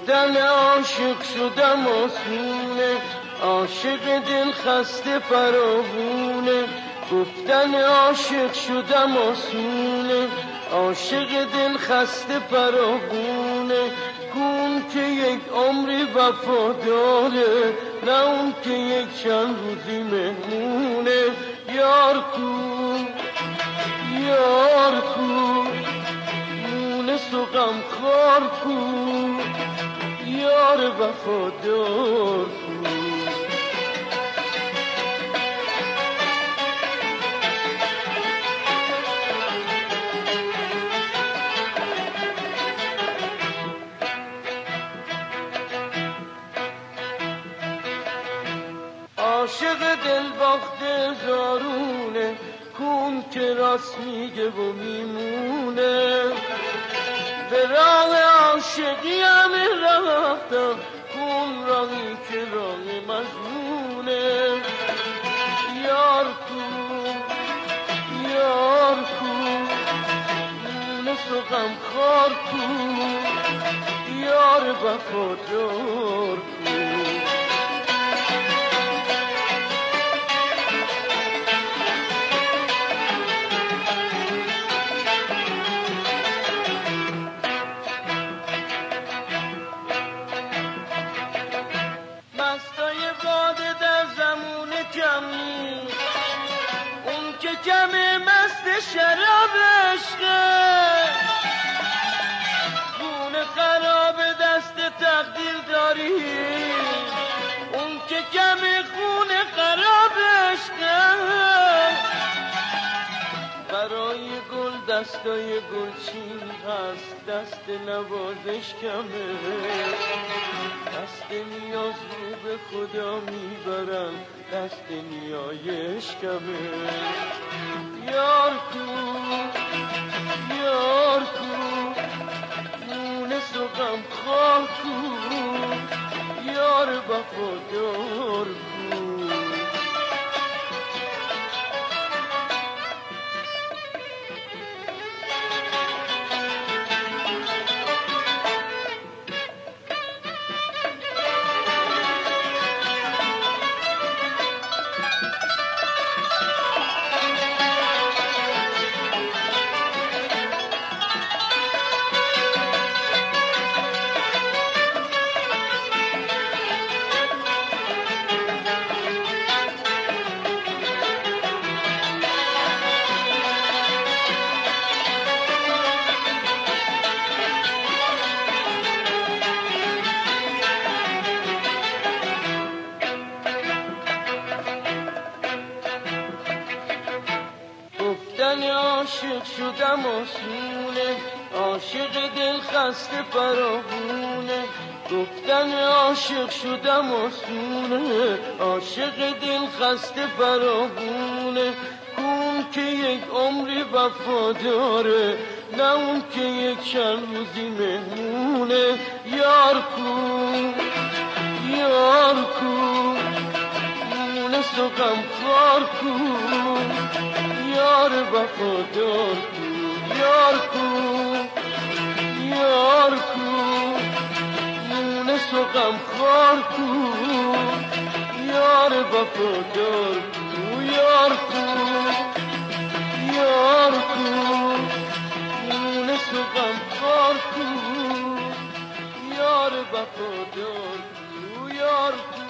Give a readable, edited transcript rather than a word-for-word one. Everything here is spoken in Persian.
گفتن عاشق شدم آسونه، عاشق دل خسته فراوونه. گفتن عاشق شدم آسونه، عاشق دل خسته فراوونه. کون که یک عمری وفاداره، نه اون که یک چند روزی مهمونه. یار کو یار کو، مونس و غمخوار کو، یار وفادار کو. عاشق دل باخته زارونه، کون که راست میگه و میمونه. به راه عاشقی همه رفتم، کون راهی که راه مجنونه. یار کو یار کو، مونس و غمخوار کو، یار وفادار کو. جمع مست شراب عشقه، خونه خراب دست تقدیر داری. اون که جمع خونه خراب عشقه، برای گل دستای گلچین هست، دست نوازش کمه. دست نیاز رو به خدا میبرن، دست نیایش کمه. یار کو یار کو، مونس و غمخوار کو، یار وفادار کو. عاشق شدم آسونه، عاشق دل خسته فراوونه. گفتن عاشق شدم آسونه، عاشق دل خسته فراوونه. کون که یک عمری وفاداره، نه اون که یک چند روزی مهمونه. یار کو یار کو، مونس و غمخوار کو، یار وفادار کو. یار کو یار کو، مونس و غمخوار کو، یار وفادار کو. یار کو یار کو، مونس و غمخوار کو، یار وفادار کو. یار کو